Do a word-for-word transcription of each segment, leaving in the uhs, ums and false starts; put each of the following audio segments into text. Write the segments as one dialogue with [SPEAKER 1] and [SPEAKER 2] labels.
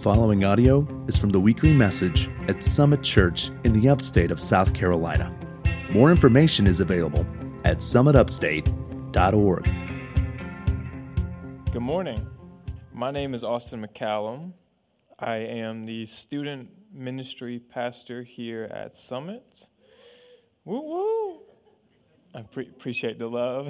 [SPEAKER 1] following audio is from the weekly message at Summit Church in the upstate of South Carolina. More information is available at summit upstate dot org.
[SPEAKER 2] Good morning. My name is Austin McCallum. I am the student ministry pastor here at Summit. Woo woo! I pre- appreciate the love.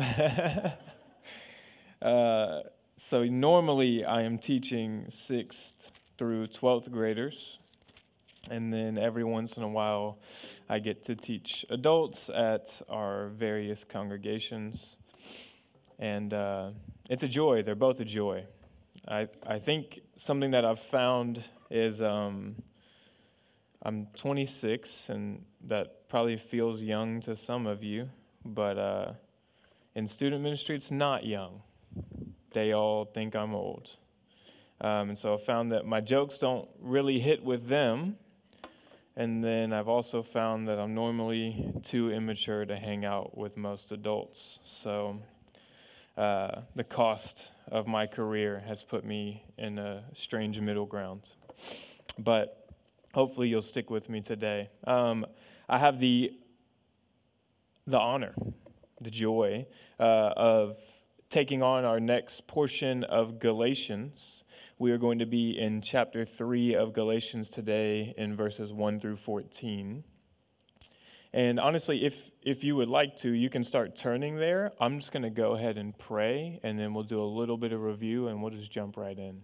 [SPEAKER 2] uh, so normally I am teaching sixth through twelfth graders, and then every once in a while I get to teach adults at our various congregations, and uh, it's a joy. They're both a joy. I I think something that I've found is um, I'm twenty-six, and that probably feels young to some of you, but uh, in student ministry it's not young. They all think I'm old. Um, and so I found that my jokes don't really hit with them. And then I've also found that I'm normally too immature to hang out with most adults. So uh, the cost of my career has put me in a strange middle ground. But hopefully you'll stick with me today. Um, I have the the honor, the joy uh, of taking on our next portion of Galatians. We are going to be in chapter three of Galatians today in verses one through fourteen. And honestly, if if you would like to, you can start turning there. I'm just going to go ahead and pray, and then we'll do a little bit of review, and we'll just jump right in.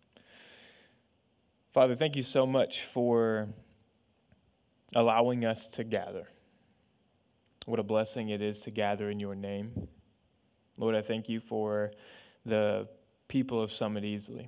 [SPEAKER 2] Father, thank you so much for allowing us to gather. What a blessing it is to gather in your name. Lord, I thank you for the people of Summit Easley.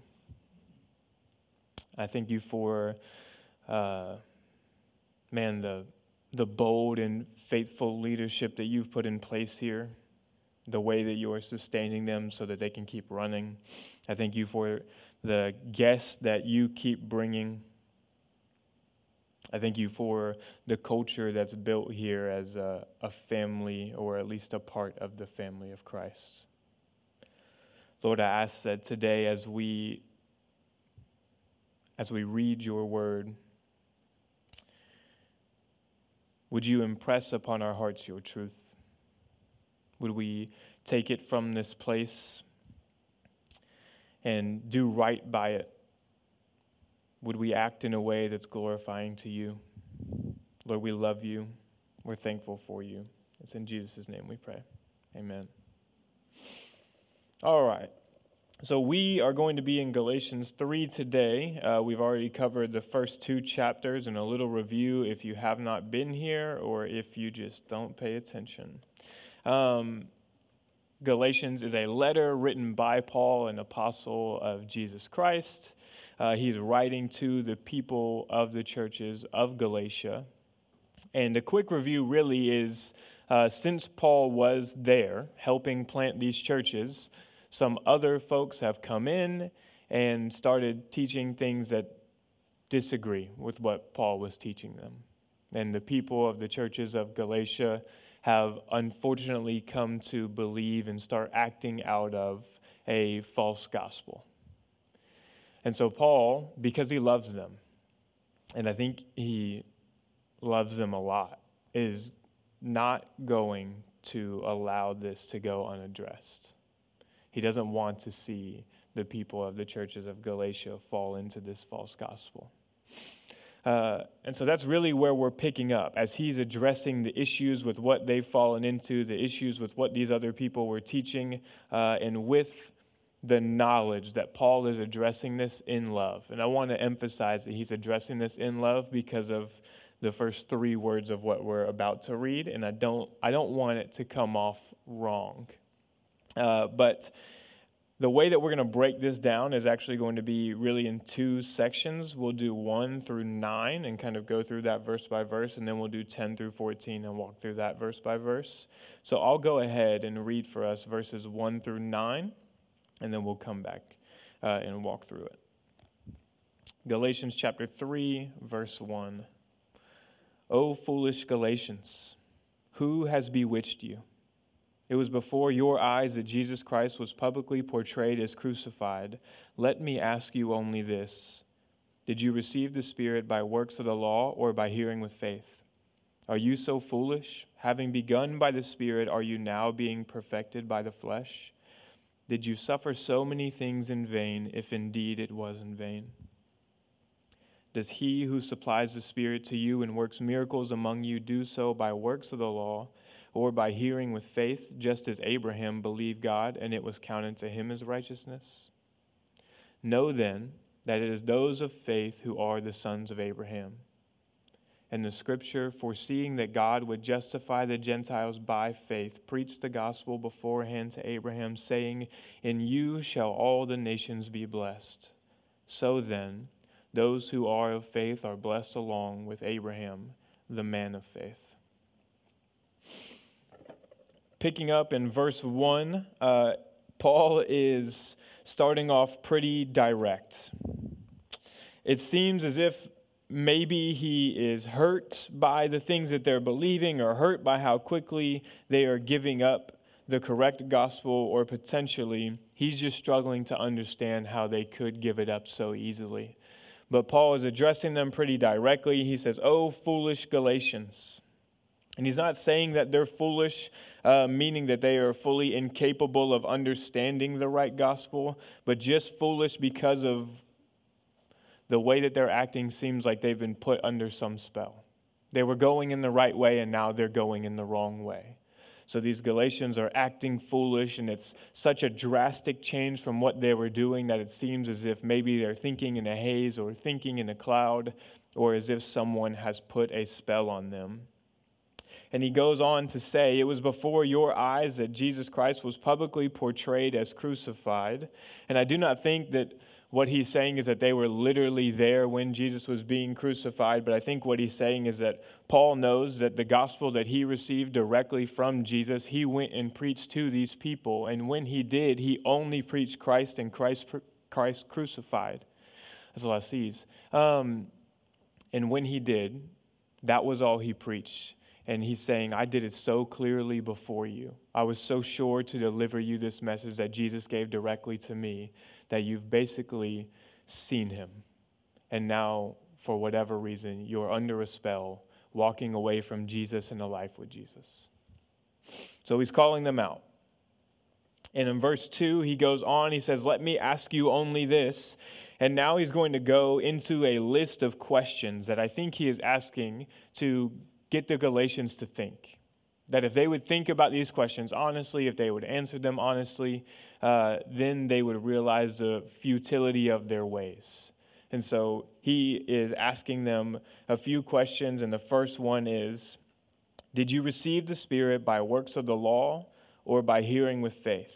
[SPEAKER 2] I thank you for, uh, man, the the bold and faithful leadership that you've put in place here, the way that you are sustaining them so that they can keep running. I thank you for the guests that you keep bringing. I thank you for the culture that's built here as a, a family, or at least a part of the family of Christ. Lord, I ask that today as we As we read your word, would you impress upon our hearts your truth? Would we take it from this place and do right by it? Would we act in a way that's glorifying to you? Lord, we love you. We're thankful for you. It's in Jesus' name we pray. Amen. All right. So we are going to be in Galatians three today. Uh, we've already covered the first two chapters, and a little review if you have not been here or if you just don't pay attention. Um, Galatians is a letter written by Paul, an apostle of Jesus Christ. Uh, he's writing to the people of the churches of Galatia. And a quick review really is, uh, since Paul was there helping plant these churches, some other folks have come in and started teaching things that disagree with what Paul was teaching them. And the people of the churches of Galatia have unfortunately come to believe and start acting out of a false gospel. And so Paul, because he loves them, and I think he loves them a lot, is not going to allow this to go unaddressed. He doesn't want to see the people of the churches of Galatia fall into this false gospel. Uh, and so that's really where we're picking up, as he's addressing the issues with what they've fallen into, the issues with what these other people were teaching, uh, and with the knowledge that Paul is addressing this in love. And I want to emphasize that he's addressing this in love because of the first three words of what we're about to read, and I don't I don't want it to come off wrong. Uh, but the way that we're going to break this down is actually going to be really in two sections. We'll do one through nine and kind of go through that verse by verse, and then we'll do ten through fourteen and walk through that verse by verse. So I'll go ahead and read for us verses one through nine, and then we'll come back uh, and walk through it. Galatians chapter three, verse one. O foolish Galatians, who has bewitched you? It was before your eyes that Jesus Christ was publicly portrayed as crucified. Let me ask you only this: Did you receive the Spirit by works of the law or by hearing with faith? Are you so foolish? Having begun by the Spirit, are you now being perfected by the flesh? Did you suffer so many things in vain, if indeed it was in vain? Does he who supplies the Spirit to you and works miracles among you do so by works of the law or by hearing with faith, just as Abraham believed God and it was counted to him as righteousness? Know then that it is those of faith who are the sons of Abraham. And the Scripture, foreseeing that God would justify the Gentiles by faith, preached the gospel beforehand to Abraham, saying, in you shall all the nations be blessed. So then, those who are of faith are blessed along with Abraham, the man of faith. Picking up in verse one, uh, Paul is starting off pretty direct. It seems as if maybe he is hurt by the things that they're believing or hurt by how quickly they are giving up the correct gospel, or potentially he's just struggling to understand how they could give it up so easily. But Paul is addressing them pretty directly. He says, "Oh, foolish Galatians." And he's not saying that they're foolish, uh, meaning that they are fully incapable of understanding the right gospel, but just foolish because of the way that they're acting seems like they've been put under some spell. They were going in the right way, and now they're going in the wrong way. So these Galatians are acting foolish, and it's such a drastic change from what they were doing that it seems as if maybe they're thinking in a haze or thinking in a cloud, or as if someone has put a spell on them. And he goes on to say, it was before your eyes that Jesus Christ was publicly portrayed as crucified. And I do not think that what he's saying is that they were literally there when Jesus was being crucified, but I think what he's saying is that Paul knows that the gospel that he received directly from Jesus, he went and preached to these people. And when he did, he only preached Christ and Christ, Christ crucified. That's a lot of C's. Um, and when he did, that was all he preached. And he's saying, I did it so clearly before you. I was so sure to deliver you this message that Jesus gave directly to me that you've basically seen him. And now, for whatever reason, you're under a spell, walking away from Jesus and a life with Jesus. So he's calling them out. And in verse two, he goes on, he says, let me ask you only this. And now he's going to go into a list of questions that I think he is asking to get the Galatians to think. That if they would think about these questions honestly, if they would answer them honestly, uh, then they would realize the futility of their ways. And so he is asking them a few questions, and the first one is, did you receive the Spirit by works of the law or by hearing with faith?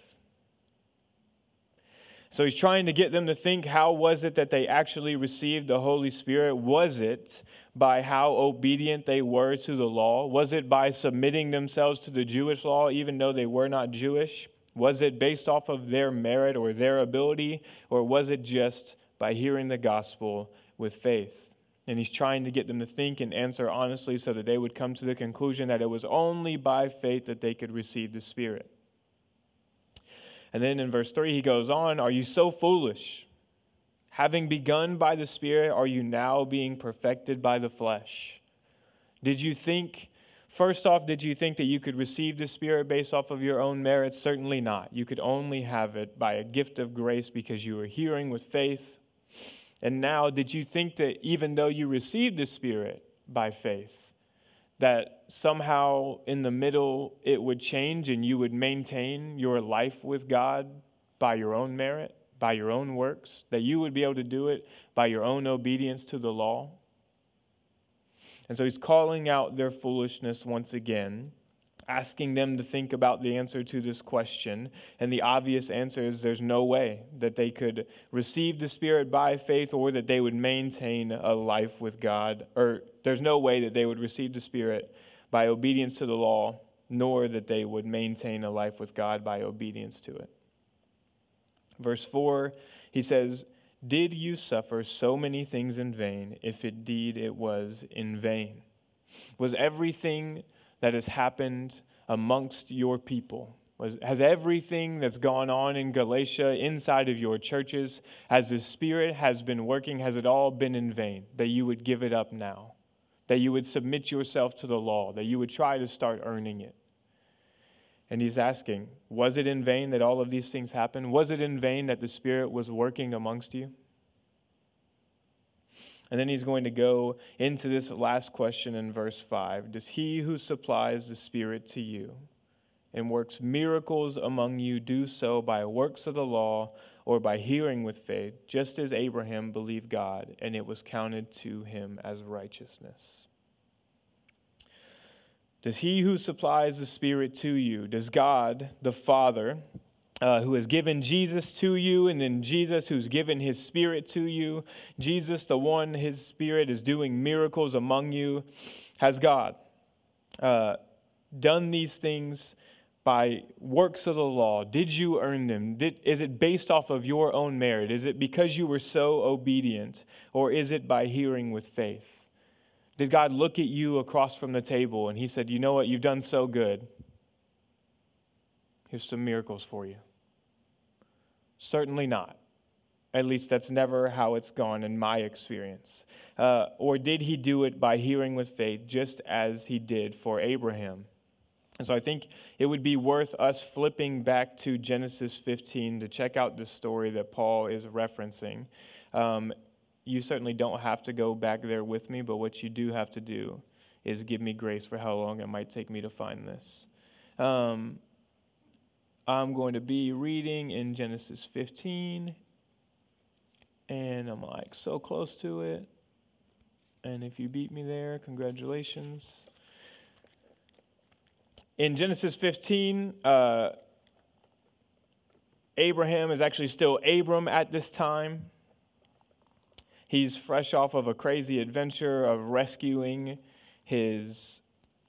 [SPEAKER 2] So he's trying to get them to think, how was it that they actually received the Holy Spirit? Was it by how obedient they were to the law? Was it by submitting themselves to the Jewish law, even though they were not Jewish? Was it based off of their merit or their ability? Or was it just by hearing the gospel with faith? And he's trying to get them to think and answer honestly so that they would come to the conclusion that it was only by faith that they could receive the Spirit. And then in verse three, he goes on, are you so foolish? Having begun by the Spirit, are you now being perfected by the flesh? Did you think, first off, did you think that you could receive the Spirit based off of your own merits? Certainly not. You could only have it by a gift of grace because you were hearing with faith. And now, did you think that even though you received the Spirit by faith, that somehow in the middle it would change and you would maintain your life with God by your own merit, by your own works, that you would be able to do it by your own obedience to the law? And so he's calling out their foolishness once again, asking them to think about the answer to this question. And the obvious answer is there's no way that they could receive the Spirit by faith or that they would maintain a life with God, or there's no way that they would receive the Spirit by obedience to the law, nor that they would maintain a life with God by obedience to it. Verse four, he says, did you suffer so many things in vain, if indeed it was in vain? Was everything that has happened amongst your people, Was, has everything that's gone on in Galatia inside of your churches, as the Spirit has been working, has it all been in vain? That you would give it up now? That you would submit yourself to the law? That you would try to start earning it? And he's asking, was it in vain that all of these things happened? Was it in vain that the Spirit was working amongst you? And then he's going to go into this last question in verse five. Does he who supplies the Spirit to you and works miracles among you do so by works of the law or by hearing with faith, just as Abraham believed God, and it was counted to him as righteousness? Does he who supplies the Spirit to you, does God the Father, uh, who has given Jesus to you, and then Jesus who's given his Spirit to you, Jesus, the one, his Spirit is doing miracles among you, has God uh, done these things by works of the law? Did you earn them? Did, is it based off of your own merit? Is it because you were so obedient? Or is it by hearing with faith? Did God look at you across from the table and he said, you know what, you've done so good. Here's some miracles for you? Certainly not. At least that's never how it's gone in my experience. Uh, or did he do it by hearing with faith, just as he did for Abraham? And so I think it would be worth us flipping back to Genesis fifteen to check out the story that Paul is referencing. Um, you certainly don't have to go back there with me, but what you do have to do is give me grace for how long it might take me to find this. Um, I'm going to be reading in Genesis fifteen, and I'm like so close to it. And if you beat me there, congratulations. In Genesis fifteen, uh, Abraham is actually still Abram at this time. He's fresh off of a crazy adventure of rescuing his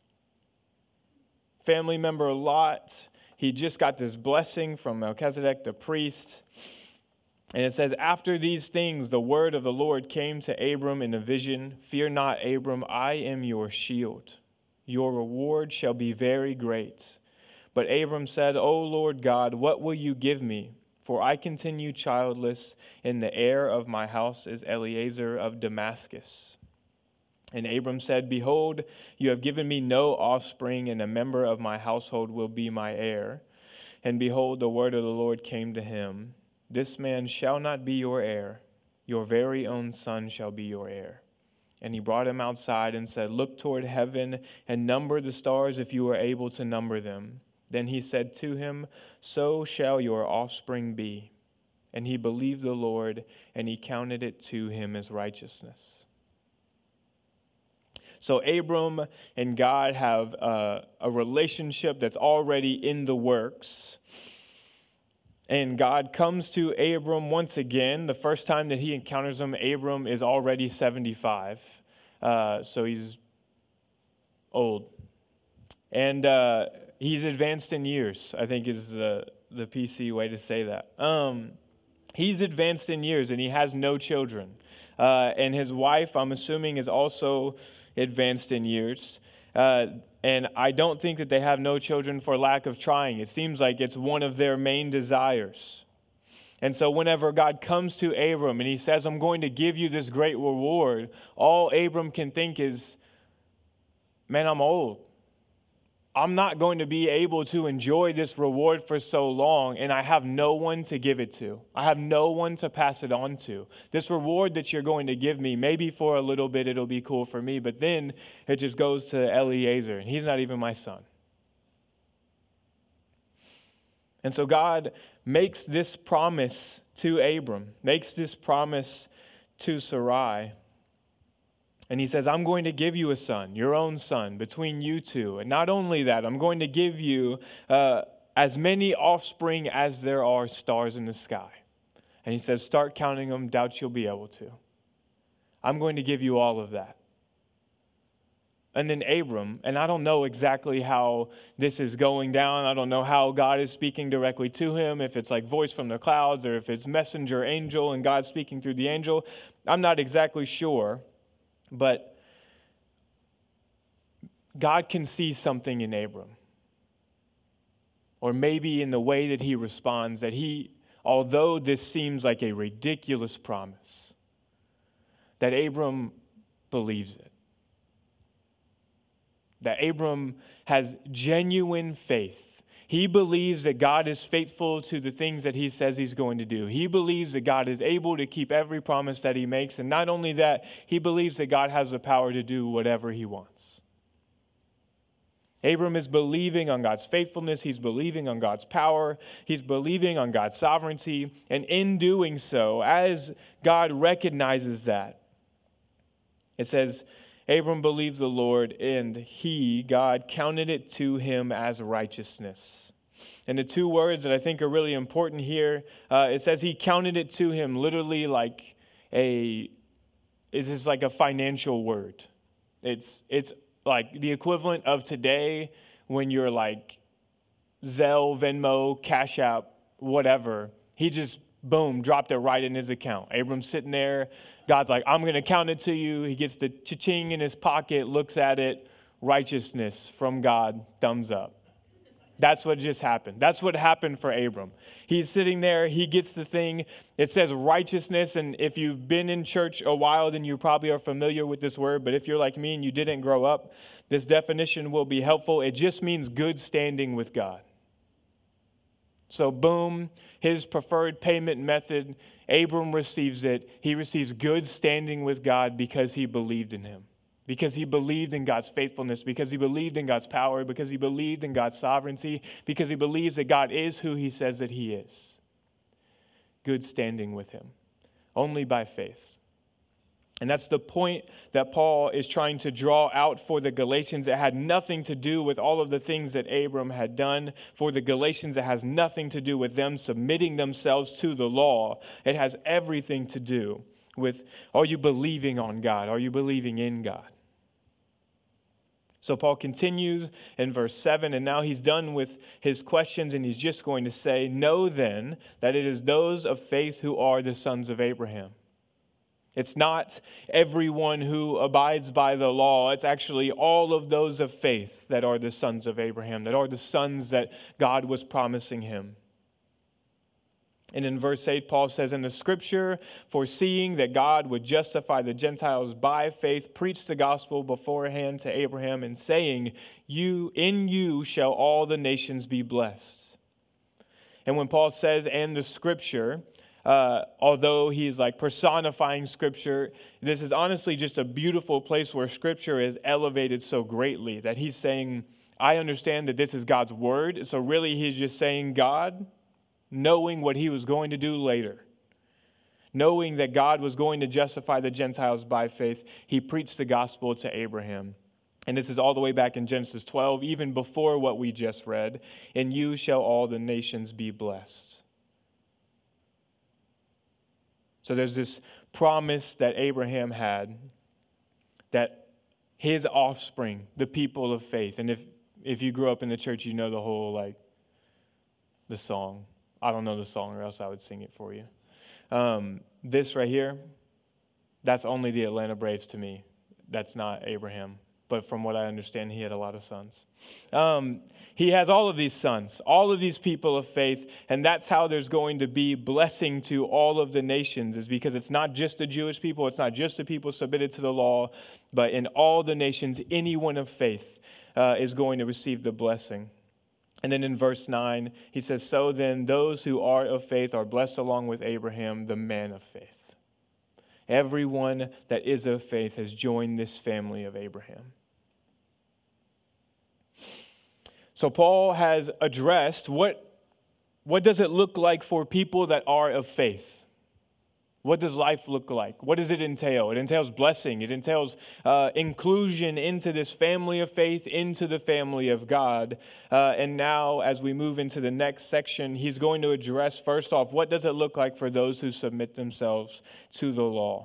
[SPEAKER 2] family member Lot. He just got this blessing from Melchizedek the priest. And it says, after these things, the word of the Lord came to Abram in a vision. Fear not, Abram, I am your shield. Your reward shall be very great. But Abram said, O Lord God, what will you give me? For I continue childless, and the heir of my house is Eliezer of Damascus. And Abram said, behold, you have given me no offspring, and a member of my household will be my heir. And behold, the word of the Lord came to him. This man shall not be your heir. Your very own son shall be your heir. And he brought him outside and said, look toward heaven and number the stars if you are able to number them. Then he said to him, so shall your offspring be. And he believed the Lord, and he counted it to him as righteousness. So Abram and God have uh, a relationship that's already in the works. And God comes to Abram once again. The first time that he encounters him, Abram is already seventy-five. Uh, so he's old. And uh, he's advanced in years, I think is the, the P C way to say that. Um, he's advanced in years, and he has no children. Uh, and his wife, I'm assuming, is also advanced in years. Uh, and I don't think that they have no children for lack of trying. It seems like it's one of their main desires. And so whenever God comes to Abram and he says, I'm going to give you this great reward, all Abram can think is, man, I'm old. I'm not going to be able to enjoy this reward for so long, and I have no one to give it to. I have no one to pass it on to. This reward that you're going to give me, maybe for a little bit it'll be cool for me, but then it just goes to Eliezer, and he's not even my son. And so God makes this promise to Abram, makes this promise to Sarai. And he says, I'm going to give you a son, your own son, between you two. And not only that, I'm going to give you uh, as many offspring as there are stars in the sky. And he says, start counting them, doubt you'll be able to. I'm going to give you all of that. And then Abram, and I don't know exactly how this is going down. I don't know how God is speaking directly to him, if it's like voice from the clouds or if it's messenger angel and God speaking through the angel. I'm not exactly sure. But God can see something in Abram. or maybe in the way that he responds, that he, although this seems like a ridiculous promise, that Abram believes it. That Abram has genuine faith. He believes that God is faithful to the things that he says he's going to do. He believes that God is able to keep every promise that he makes. And not only that, he believes that God has the power to do whatever he wants. Abram is believing on God's faithfulness. He's believing on God's power. He's believing on God's sovereignty. And in doing so, as God recognizes that, it says, Abram believed the Lord, and he, God, counted it to him as righteousness. And the two words that I think are really important here, uh, it says he counted it to him literally like a, it's just like a financial word. It's it's like the equivalent of today when you're like Zelle, Venmo, Cash App, whatever. He just, boom, dropped it right in his account. Abram's sitting there. God's like, I'm going to count it to you. He gets the cha-ching in his pocket, looks at it, righteousness from God, thumbs up. That's what just happened. That's what happened for Abram. He's sitting there. He gets the thing. It says righteousness. And if you've been in church a while, then you probably are familiar with this word. But if you're like me and you didn't grow up, this definition will be helpful. It just means good standing with God. So boom, his preferred payment method, Abram receives it. He receives good standing with God because he believed in him, because he believed in God's faithfulness, because he believed in God's power, because he believed in God's sovereignty, because he believes that God is who he says that he is. Good standing with him, only by faith. And that's the point that Paul is trying to draw out for the Galatians. It had nothing to do with all of the things that Abram had done. For the Galatians, it has nothing to do with them submitting themselves to the law. It has everything to do with, are you believing on God? Are you believing in God? So Paul continues in verse seven, and now he's done with his questions, and he's just going to say, know then that it is those of faith who are the sons of Abraham. It's not everyone who abides by the law. It's actually all of those of faith that are the sons of Abraham, that are the sons that God was promising him. And in verse eight, Paul says, in the scripture, foreseeing that God would justify the Gentiles by faith, preached the gospel beforehand to Abraham and saying, "You in you shall all the nations be blessed." And when Paul says, and the scripture, Uh, although he's like personifying Scripture, this is honestly just a beautiful place where Scripture is elevated so greatly that he's saying, I understand that this is God's word. So really he's just saying God, knowing what he was going to do later, knowing that God was going to justify the Gentiles by faith, he preached the gospel to Abraham. And this is all the way back in Genesis twelve, even before what we just read. In you shall all the nations be blessed. So there's this promise that Abraham had that his offspring, the people of faith, and if, if you grew up in the church, you know the whole, like, the song. I don't know the song or else I would sing it for you. Um, this right here, that's only the Atlanta Braves to me. That's not Abraham. But from what I understand, he had a lot of sons. Um, he has all of these sons, all of these people of faith, and that's how there's going to be blessing to all of the nations, is because it's not just the Jewish people, it's not just the people submitted to the law, but in all the nations, anyone of faith uh, is going to receive the blessing. And then in verse nine, he says, so then those who are of faith are blessed along with Abraham, the man of faith. Everyone that is of faith has joined this family of Abraham. So Paul has addressed what, what does it look like for people that are of faith? What does life look like? What does it entail? It entails blessing. It entails uh, inclusion into this family of faith, into the family of God. Uh, and now, as we move into the next section, he's going to address, first off, what does it look like for those who submit themselves to the law?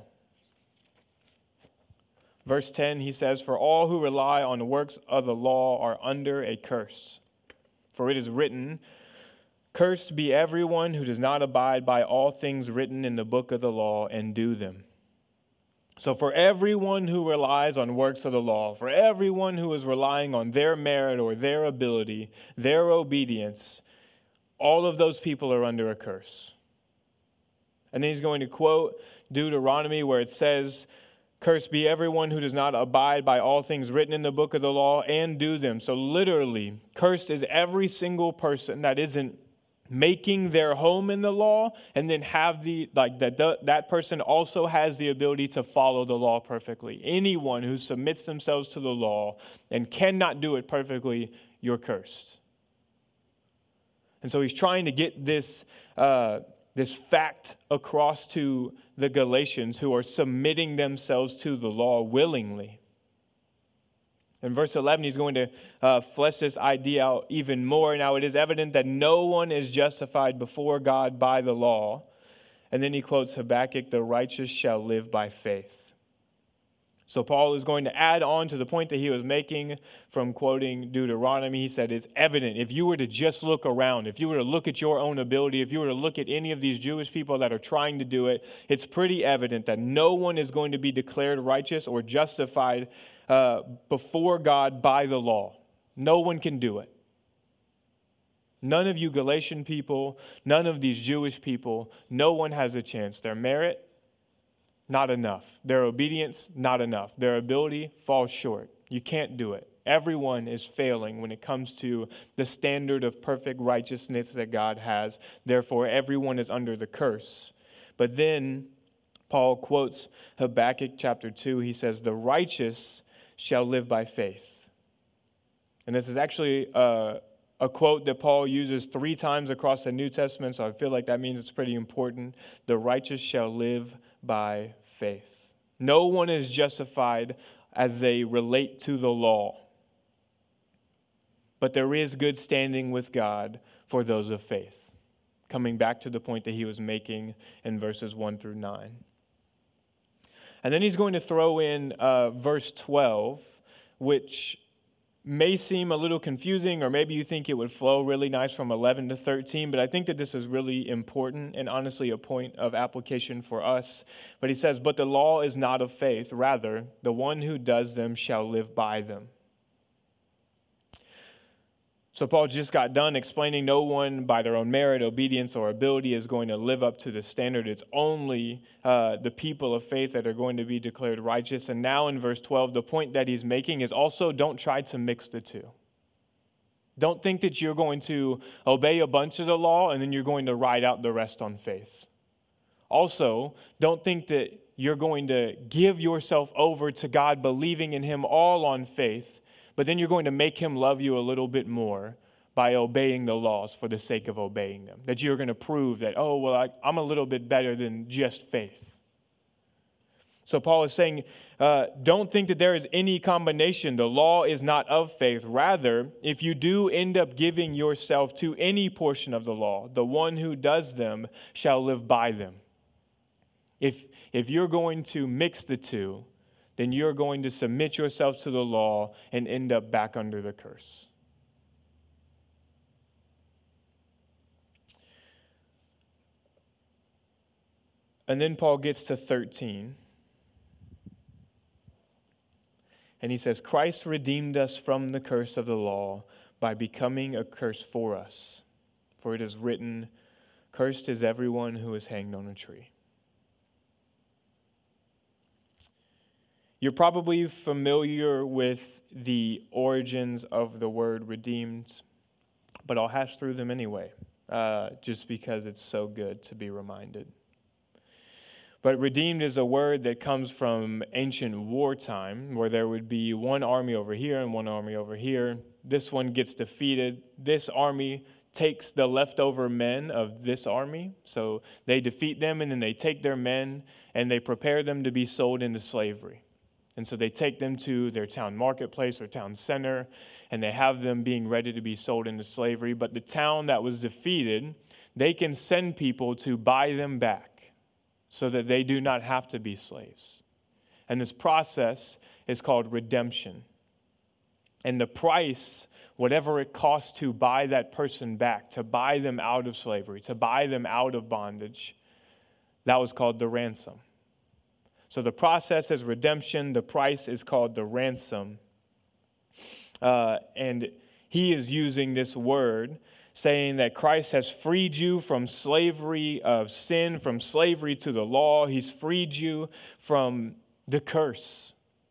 [SPEAKER 2] Verse ten, he says, for all who rely on the works of the law are under a curse. For it is written, cursed be everyone who does not abide by all things written in the book of the law and do them. So for everyone who relies on works of the law, for everyone who is relying on their merit or their ability, their obedience, all of those people are under a curse. And then he's going to quote Deuteronomy where it says, "Cursed be everyone who does not abide by all things written in the book of the law and do them." So literally, cursed is every single person that isn't making their home in the law, and then have the, like that, that person also has the ability to follow the law perfectly. Anyone who submits themselves to the law and cannot do it perfectly, you're cursed. And so he's trying to get this, uh, this fact across to the Galatians who are submitting themselves to the law willingly. In verse eleven, he's going to uh, flesh this idea out even more. Now, it is evident that no one is justified before God by the law. And then he quotes Habakkuk, "The righteous shall live by faith." So Paul is going to add on to the point that he was making from quoting Deuteronomy. He said, it's evident. If you were to just look around, if you were to look at your own ability, if you were to look at any of these Jewish people that are trying to do it, it's pretty evident that no one is going to be declared righteous or justified uh, before God by the law. No one can do it. None of you Galatian people, none of these Jewish people, no one has a chance. Their merit, not enough. Their obedience, not enough. Their ability falls short. You can't do it. Everyone is failing when it comes to the standard of perfect righteousness that God has. Therefore, everyone is under the curse. But then Paul quotes Habakkuk chapter two. He says, "The righteous shall live by faith." And this is actually a, a quote that Paul uses three times across the New Testament, so I feel like that means it's pretty important. The righteous shall live by faith. No one is justified as they relate to the law, but there is good standing with God for those of faith. Coming back to the point that he was making in verses one through nine. And then he's going to throw in uh, verse twelve, which may seem a little confusing, or maybe you think it would flow really nice from eleven to thirteen, but I think that this is really important and honestly a point of application for us. But he says, "But the law is not of faith. Rather, the one who does them shall live by them." So Paul just got done explaining no one by their own merit, obedience, or ability is going to live up to the standard. It's only uh, the people of faith that are going to be declared righteous. And now in verse twelve, the point that he's making is also don't try to mix the two. Don't think that you're going to obey a bunch of the law and then you're going to ride out the rest on faith. Also, don't think that you're going to give yourself over to God, believing in him all on faith, but then you're going to make him love you a little bit more by obeying the laws for the sake of obeying them. That you're going to prove that, oh, well, I, I'm a little bit better than just faith. So Paul is saying, uh, don't think that there is any combination. The law is not of faith. Rather, if you do end up giving yourself to any portion of the law, the one who does them shall live by them. If, if you're going to mix the two, then you're going to submit yourselves to the law and end up back under the curse. And then Paul gets to thirteen. And he says, "Christ redeemed us from the curse of the law by becoming a curse for us. For it is written, 'Cursed is everyone who is hanged on a tree.'" You're probably familiar with the origins of the word redeemed, but I'll hash through them anyway, uh, just because it's so good to be reminded. But redeemed is a word that comes from ancient wartime, where there would be one army over here and one army over here. This one gets defeated. This army takes the leftover men of this army. So they defeat them, and then they take their men, and they prepare them to be sold into slavery. And so they take them to their town marketplace or town center, and they have them being ready to be sold into slavery. But the town that was defeated, they can send people to buy them back so that they do not have to be slaves. And this process is called redemption. And the price, whatever it costs to buy that person back, to buy them out of slavery, to buy them out of bondage, that was called the ransom. So the process is redemption. The price is called the ransom. Uh, and he is using this word saying that Christ has freed you from slavery of sin, from slavery to the law. He's freed you from the curse.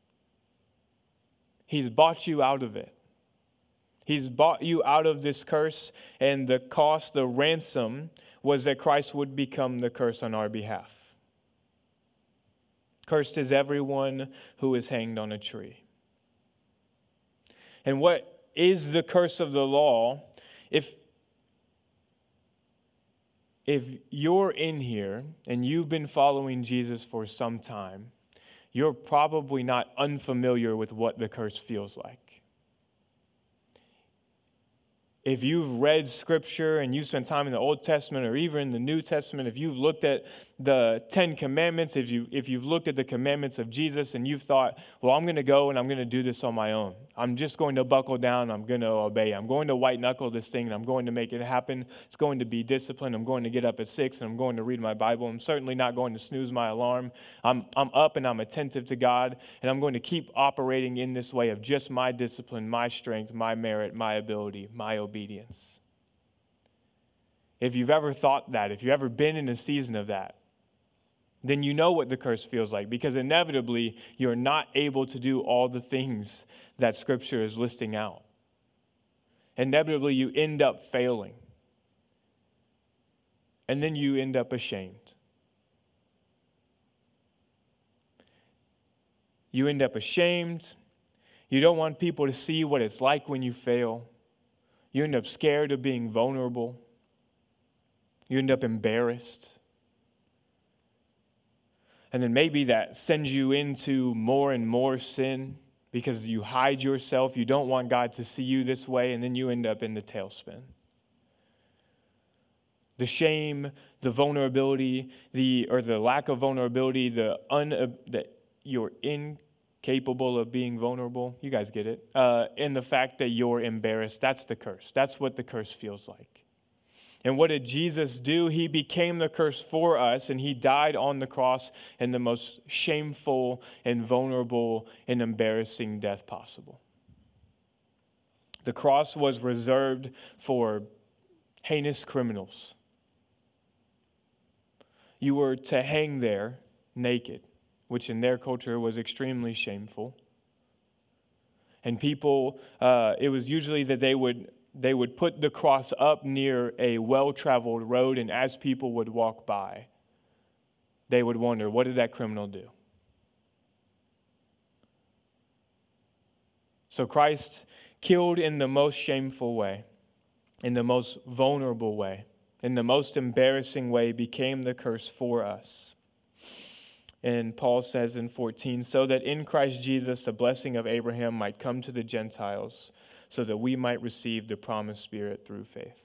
[SPEAKER 2] He's bought you out of it. He's bought you out of this curse, and the cost, the ransom, was that Christ would become the curse on our behalf. Cursed is everyone who is hanged on a tree. And what is the curse of the law? If, if you're in here and you've been following Jesus for some time, you're probably not unfamiliar with what the curse feels like. If you've read Scripture and you've spent time in the Old Testament or even in the New Testament, if you've looked at the Ten Commandments, if, you, if you've looked at the commandments of Jesus and you've thought, well, I'm going to go and I'm going to do this on my own. I'm just going to buckle down. I'm going to obey. I'm going to white knuckle this thing and I'm going to make it happen. It's going to be disciplined. I'm going to get up at six and I'm going to read my Bible. I'm certainly not going to snooze my alarm. I'm, I'm up and I'm attentive to God, and I'm going to keep operating in this way of just my discipline, my strength, my merit, my ability, my obedience. If you've ever thought that, if you've ever been in a season of that, then you know what the curse feels like, because inevitably you're not able to do all the things that Scripture is listing out. Inevitably you end up failing. And then you end up ashamed. You end up ashamed. You don't want people to see what it's like when you fail. You end up scared of being vulnerable. You end up embarrassed. And then maybe that sends you into more and more sin because you hide yourself. You don't want God to see you this way, and then you end up in the tailspin. The shame, the vulnerability, the or the lack of vulnerability, the un that you're incapable of being vulnerable. You guys get it. Uh, and the fact that you're embarrassed. That's the curse. That's what the curse feels like. And what did Jesus do? He became the curse for us, and he died on the cross in the most shameful and vulnerable and embarrassing death possible. The cross was reserved for heinous criminals. You were to hang there naked, which in their culture was extremely shameful. And people, uh, it was usually that they would They would put the cross up near a well-traveled road, and as people would walk by, they would wonder, what did that criminal do? So Christ killed in the most shameful way, in the most vulnerable way, in the most embarrassing way, became the curse for us. And Paul says in fourteen, so that in Christ Jesus the blessing of Abraham might come to the Gentiles, so that we might receive the promised Spirit through faith.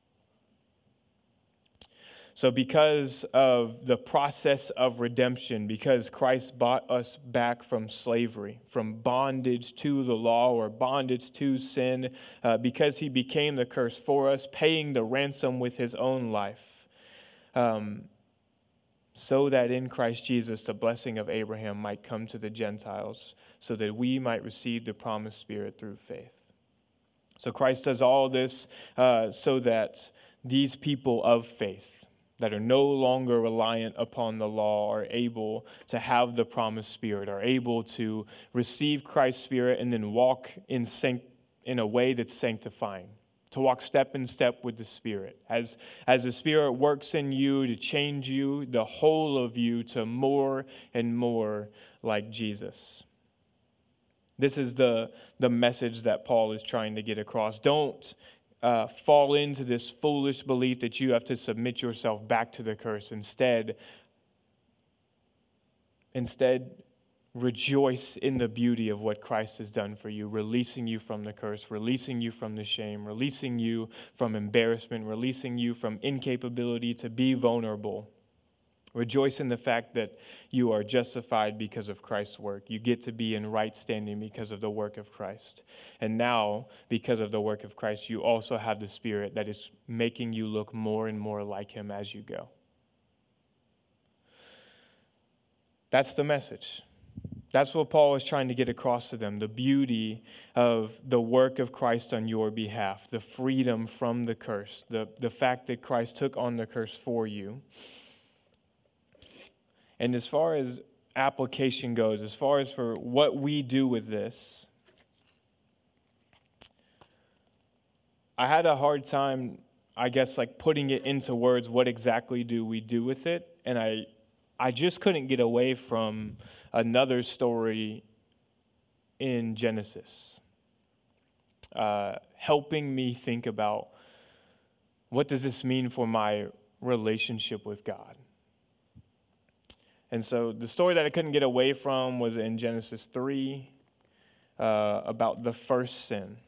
[SPEAKER 2] So because of the process of redemption, because Christ bought us back from slavery, from bondage to the law or bondage to sin, uh, because he became the curse for us, paying the ransom with his own life, um, so that in Christ Jesus the blessing of Abraham might come to the Gentiles, so that we might receive the promised Spirit through faith. So Christ does all this uh, so that these people of faith that are no longer reliant upon the law are able to have the promised Spirit, are able to receive Christ's Spirit and then walk in sanct- in a way that's sanctifying, to walk step in step with the Spirit. As, as the Spirit works in you to change you, the whole of you, to more and more like Jesus. This is the, the message that Paul is trying to get across. Don't uh, fall into this foolish belief that you have to submit yourself back to the curse. Instead, instead, rejoice in the beauty of what Christ has done for you, releasing you from the curse, releasing you from the shame, releasing you from embarrassment, releasing you from incapability to be vulnerable. Rejoice in the fact that you are justified because of Christ's work. You get to be in right standing because of the work of Christ. And now, because of the work of Christ, you also have the Spirit that is making you look more and more like him as you go. That's the message. That's what Paul is trying to get across to them, the beauty of the work of Christ on your behalf, the freedom from the curse, the, the fact that Christ took on the curse for you. And as far as application goes, as far as for what we do with this, I had a hard time, I guess, like putting it into words, what exactly do we do with it? And I I just couldn't get away from another story in Genesis, uh, helping me think about what does this mean for my relationship with God. And so the story that I couldn't get away from was in Genesis three, uh, about the first sin.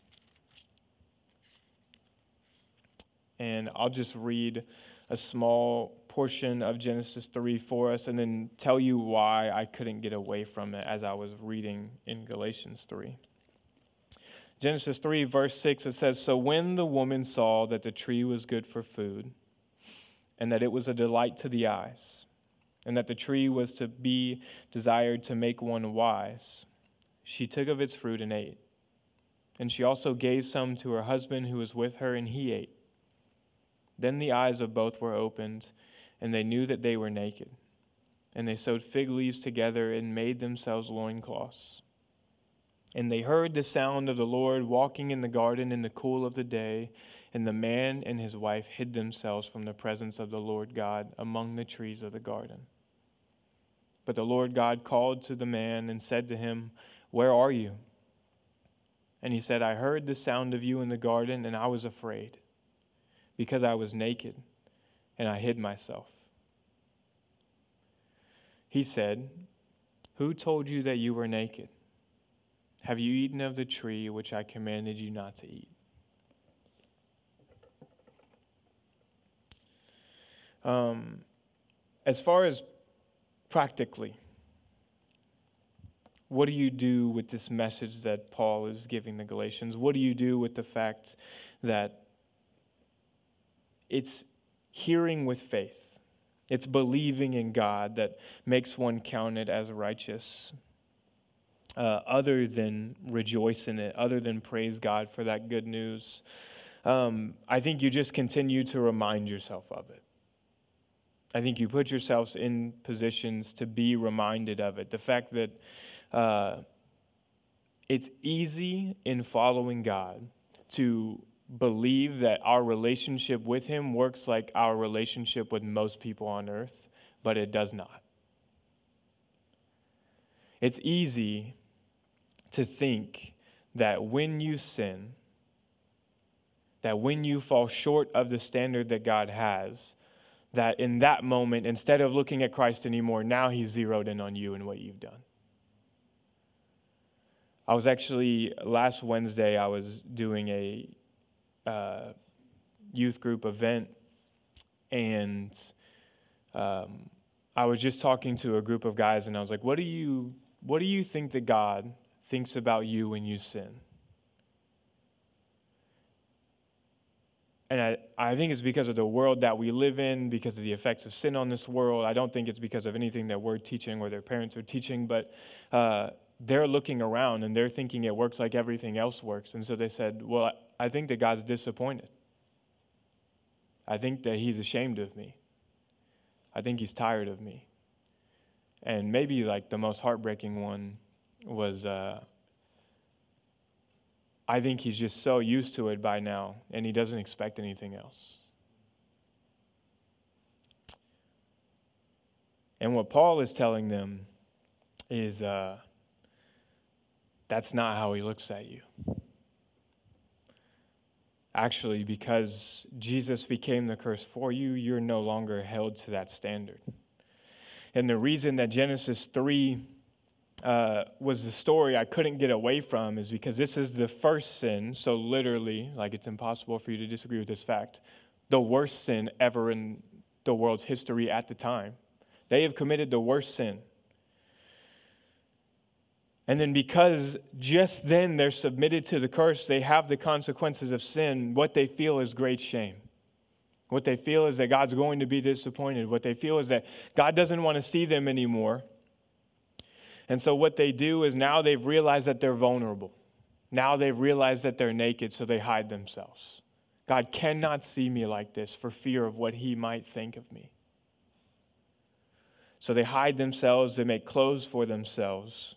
[SPEAKER 2] And I'll just read a small portion of Genesis three for us and then tell you why I couldn't get away from it as I was reading in Galatians three. Genesis three, verse six, it says, "So when the woman saw that the tree was good for food, and that it was a delight to the eyes, and that the tree was to be desired to make one wise, she took of its fruit and ate. And she also gave some to her husband who was with her, and he ate. Then the eyes of both were opened, and they knew that they were naked. And they sewed fig leaves together and made themselves loincloths. And they heard the sound of the Lord walking in the garden in the cool of the day, and the man and his wife hid themselves from the presence of the Lord God among the trees of the garden. But the Lord God called to the man and said to him, 'Where are you?' And he said, 'I heard the sound of you in the garden, and I was afraid, because I was naked, and I hid myself.' He said, 'Who told you that you were naked? Have you eaten of the tree which I commanded you not to eat?'" Um, as far as practically, what do you do with this message that Paul is giving the Galatians? What do you do with the fact that it's hearing with faith? It's believing in God that makes one counted as righteous, uh, other than rejoice in it, other than praise God for that good news. Um, I think you just continue to remind yourself of it. I think you put yourselves in positions to be reminded of it. The fact that uh, it's easy in following God to believe that our relationship with Him works like our relationship with most people on earth, but it does not. It's easy to think that when you sin, that when you fall short of the standard that God has, that in that moment, instead of looking at Christ anymore, now He's zeroed in on you and what you've done. I was actually, last Wednesday, I was doing a uh, youth group event, and um, I was just talking to a group of guys, and I was like, what do you, what do you think that God thinks about you when you sin? And I, I think it's because of the world that we live in, because of the effects of sin on this world. I don't think it's because of anything that we're teaching or their parents are teaching, but uh, they're looking around and they're thinking it works like everything else works. And so they said, well, I think that God's disappointed. I think that He's ashamed of me. I think He's tired of me. And maybe like the most heartbreaking one was, uh, I think He's just so used to it by now, and He doesn't expect anything else. And what Paul is telling them is uh, that's not how He looks at you. Actually, because Jesus became the curse for you, you're no longer held to that standard. And the reason that Genesis three Uh, was the story I couldn't get away from is because this is the first sin, so literally, like it's impossible for you to disagree with this fact, the worst sin ever in the world's history at the time. They have committed the worst sin. And then because just then they're submitted to the curse, they have the consequences of sin, what they feel is great shame. What they feel is that God's going to be disappointed. What they feel is that God doesn't want to see them anymore. And so what they do is now they've realized that they're vulnerable. Now they've realized that they're naked, so they hide themselves. God cannot see me like this for fear of what he might think of me. So they hide themselves, they make clothes for themselves,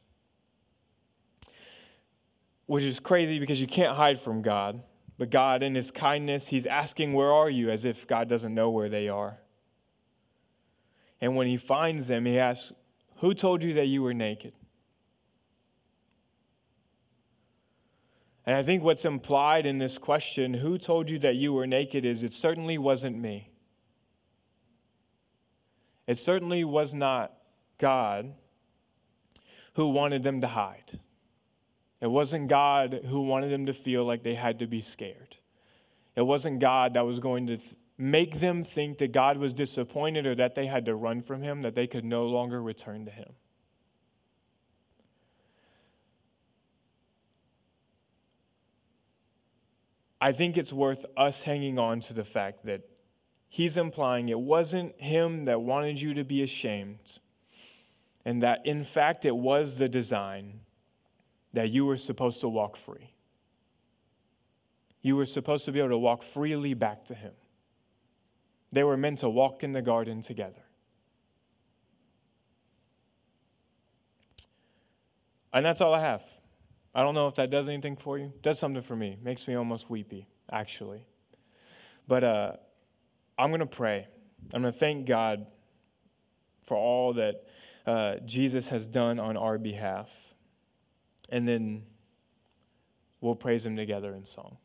[SPEAKER 2] which is crazy because you can't hide from God. But God, in his kindness, he's asking, where are you? As if God doesn't know where they are. And when he finds them, he asks, who told you that you were naked? And I think what's implied in this question, who told you that you were naked, is it certainly wasn't me. It certainly was not God who wanted them to hide. It wasn't God who wanted them to feel like they had to be scared. It wasn't God that was going to th- make them think that God was disappointed or that they had to run from him, that they could no longer return to him. I think it's worth us hanging on to the fact that he's implying it wasn't him that wanted you to be ashamed, and that in fact it was the design that you were supposed to walk free. You were supposed to be able to walk freely back to him. They were meant to walk in the garden together. And that's all I have. I don't know if that does anything for you. It does something for me. It makes me almost weepy, actually. But uh, I'm going to pray. I'm going to thank God for all that uh, Jesus has done on our behalf. And then we'll praise him together in song.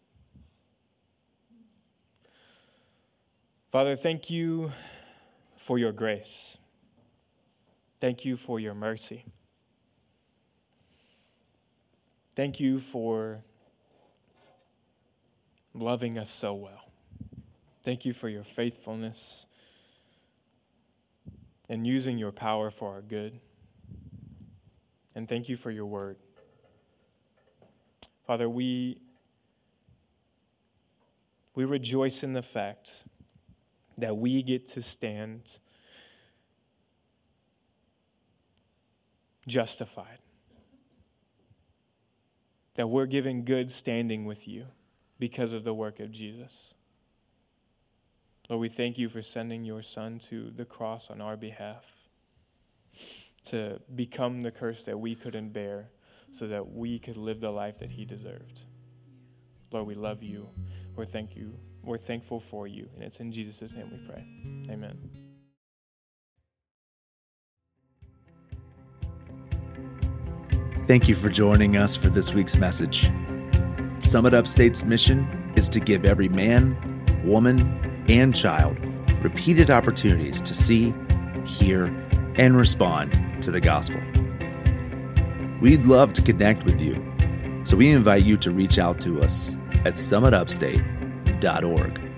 [SPEAKER 2] Father, thank you for your grace. Thank you for your mercy. Thank you for loving us so well. Thank you for your faithfulness and using your power for our good. And thank you for your word. Father, we, we rejoice in the fact that we get to stand justified, that we're given good standing with you because of the work of Jesus. Lord, we thank you for sending your Son to the cross on our behalf to become the curse that we couldn't bear so that we could live the life that he deserved. Lord, we love you. We're thank you. We're thankful for you. And it's in Jesus' name we pray. Amen.
[SPEAKER 1] Thank you for joining us for this week's message. Summit Upstate's mission is to give every man, woman, and child repeated opportunities to see, hear, and respond to the gospel. We'd love to connect with you, so we invite you to reach out to us at summit upstate dot org.